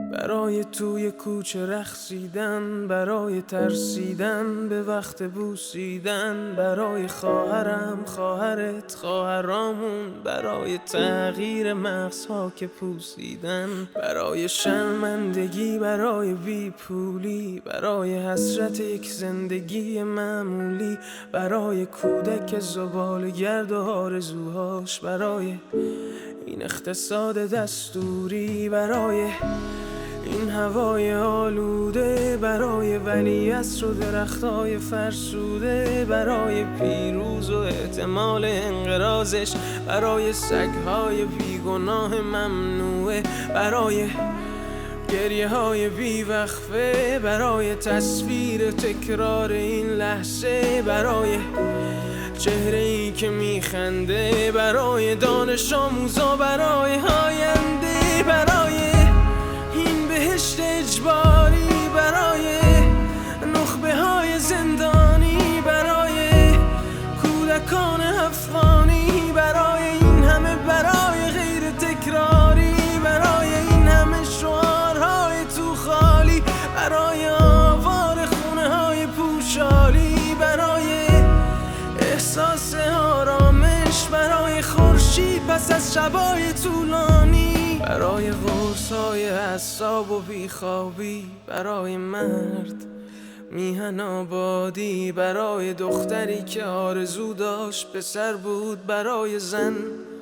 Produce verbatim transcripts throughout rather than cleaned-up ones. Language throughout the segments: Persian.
برای توی کوچه رقصیدن، برای ترسیدن به وقت بوسیدن، برای خواهرم خواهرت خواهرامون، برای تغییر مغزها که پوسیدن، برای شرمندگی برای بیپولی، برای حسرت یک زندگی معمولی، برای کودک زباله‌گرد و آرزوهاش، برای این اقتصاد دستوری، برای این هوای آلوده، برای ولیعصر و درختای فرسوده، برای پیروز و احتمال انقراضش، برای سگهای بیگناه ممنوعه، برای گریه های بیوقفه، برای تصویر تکرار این لحظه، برای چهره ای که میخنده، برای دانش آموزا، برای آینده، برای این بهشت اجباری، برای نخبه های زندانی، برای کودکان افغانی، برای این همه برای غیر تکراری، برای این همه شعارهای تو خالی، برای آوار خونه های پوشالی، برای احساس آرامش، برای خورشید پس از شبای طولانی، برای قرصای اعصاب و بیخوابی، برای مرد میهن آبادی، برای دختری که آرزو داشت پسر بود، برای زن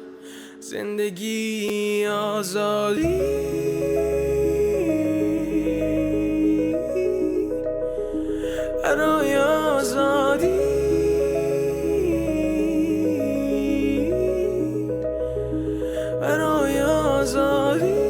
زندگی آزادی، برای آزادی، برای آزادی.